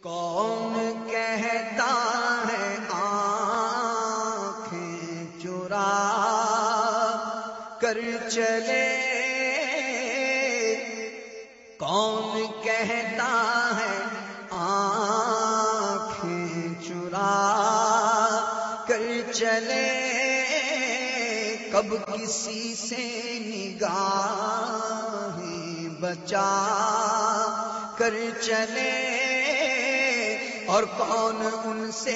کون کہتا ہے آنکھیں چرا کر چلے، کون کہتا ہے آنکھیں چرا کر چلے، کب کسی سے نگاہیں بچا کر چلے، اور کون ان سے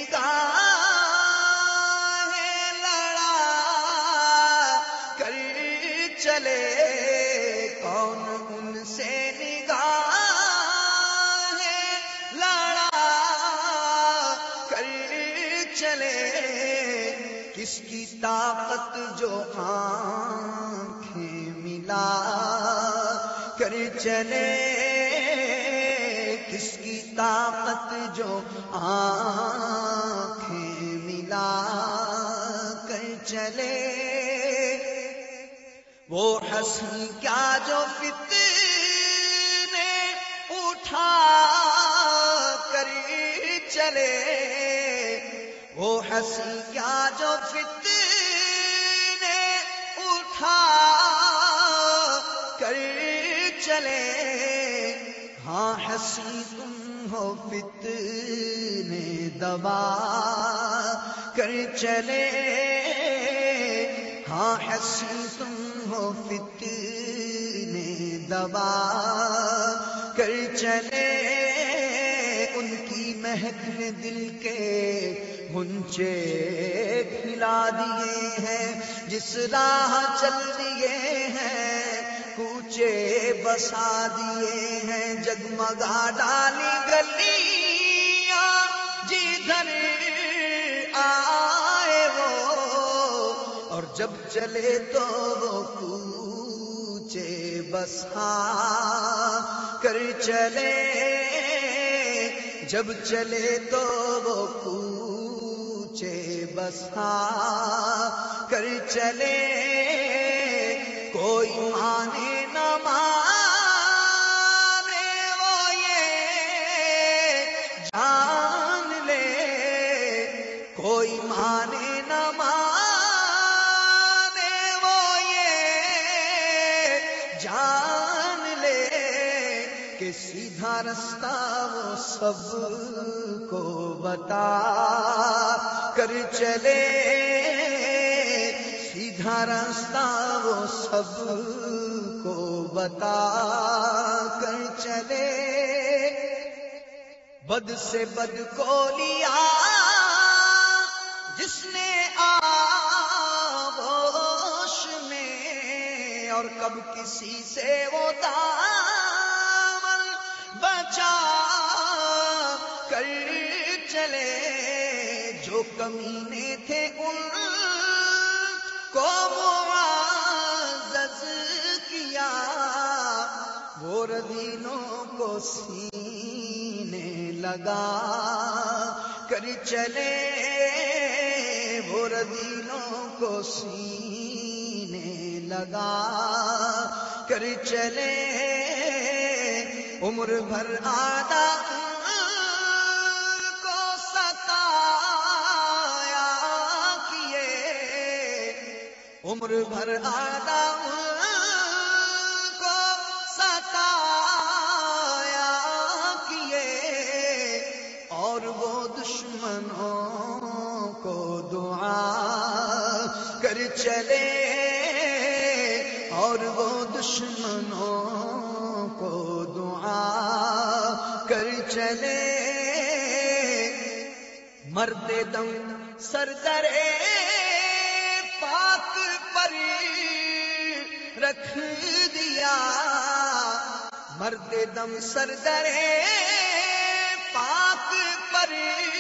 نگاہیں لڑا کر چلے، کون ان سے نگاہیں لڑا کر چلے، کس کی طاقت جو آنکھیں ملا کر چلے، کس کی طاقت جو آنکھیں ملا کر چلے، وہ حسن کیا جو فتنے اٹھا کر چلے، وہ حسن کیا جو فتنے اٹھا کر چلے، ہاں حسین تم ہو فتنے دبا کر چلے، ہاں حسین تم ہو فتنے دبا کر چلے، ان کی مہک نے دل کے غنچے کھلا دیے ہیں، جس راہ چل دیے ہیں کوچے بسا دیے ہیں، جگمگا ڈالی گلیاں جدھر آئے وہ، اور جب چلے تو وہ کوچے بسا کر چلے، جب چلے تو وہ کوچے بسا کر چلے، کوئی مانے نہ مانے وہ یہ جان لے، کوئی مانے نہ مانے وہ یہ جان لے، کہ سیدھا رستہ وہ سب کو بتا کر چلے، سیدھا راستہ وہ سب کو بتا کر چلے، بد سے بد کو لیا جس نے آغوش میں، اور کب کسی سے وہ دامن بچا کر چلے، جو کمینے تھے ان کو معزز کیا، وہ رذیلوں کو سینے لگا کر چلے، وہ رذیلوں کو سینے لگا کر چلے، عمر بھر آدا کو ستایا کیے، عمر بھر آدا کو ستایا کیے، اور وہ دشمنوں کو دعا کر چلے، اور وہ دشمنوں کو دعا کر چلے، مرتے دم سردرے پاک پر رکھ دیا، مرتے دم سردرے پاک پر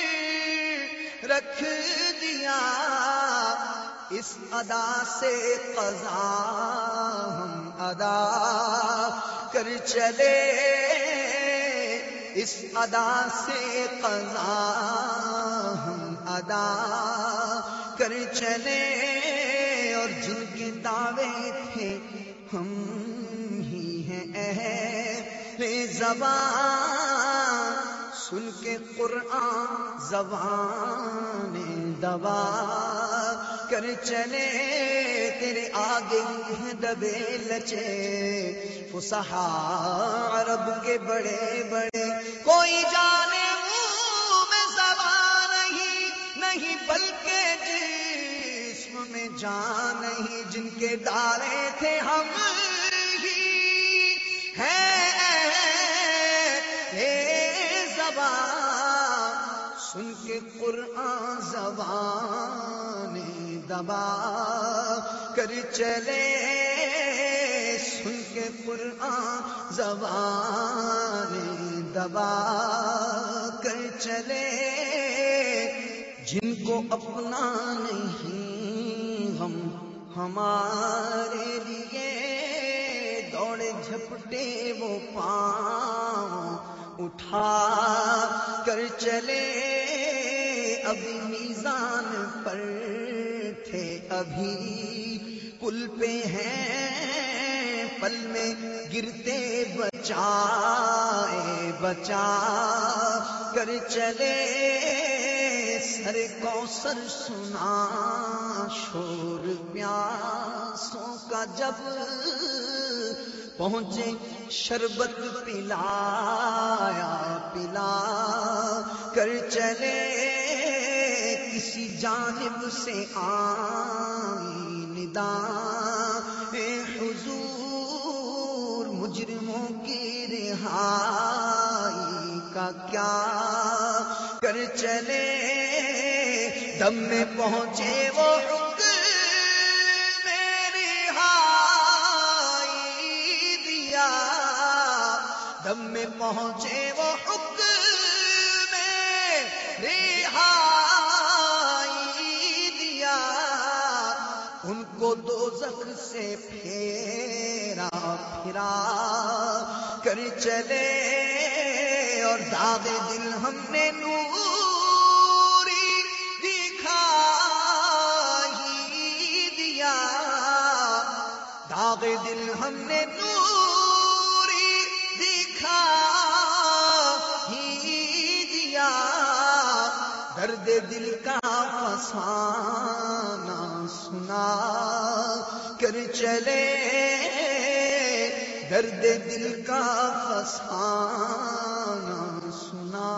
رکھ دیا، اس ادا سے قضا ہم ادا کر چلے، اس ادا سے قضا ہم ادا کر چلے، اور جن کے دعوے تھے ہم ہی ہیں اہل زبان سن کے قرآن زبان دبا کر چلے تیرے آگے دبے لچے فصحاء عرب کے بڑے بڑے کوئی جانے منہ میں زبان نہیں بلکہ جسم میں جان نہیں جن کے ڈالے تھے ہم ہی ہے زبان سن کے قرآن زبان دبا کر چلے سن کے قرآن زبان دبا کر چلے جن کو اپنا نہیں ہم ہمارے لیے دوڑے جھپٹے وہ پاؤں اٹھا کر چلے ابھی میزان پر تھے ابھی پل پہ ہیں پل میں گرتے بچائے بچا کر چلے سر کوثر سنا شور پیاسوں کا جب پہنچے شربت پلایا پلا کر چلے کسی جانب سے آئی ندا حضور مجرموں کی رہائی کا کیا کر چلے دم میں پہنچے وہ دم میں پہنچے وہ حکم میں رہائی دیا ان کو دوزخ سے پھیرا پھرا کر چلے اور داغ دل ہم نے نوری دکھا ہی دیا داغ دل ہم نے دیا درد دل کا فسانہ سنا کر چلے درد دل کا فسانہ سنا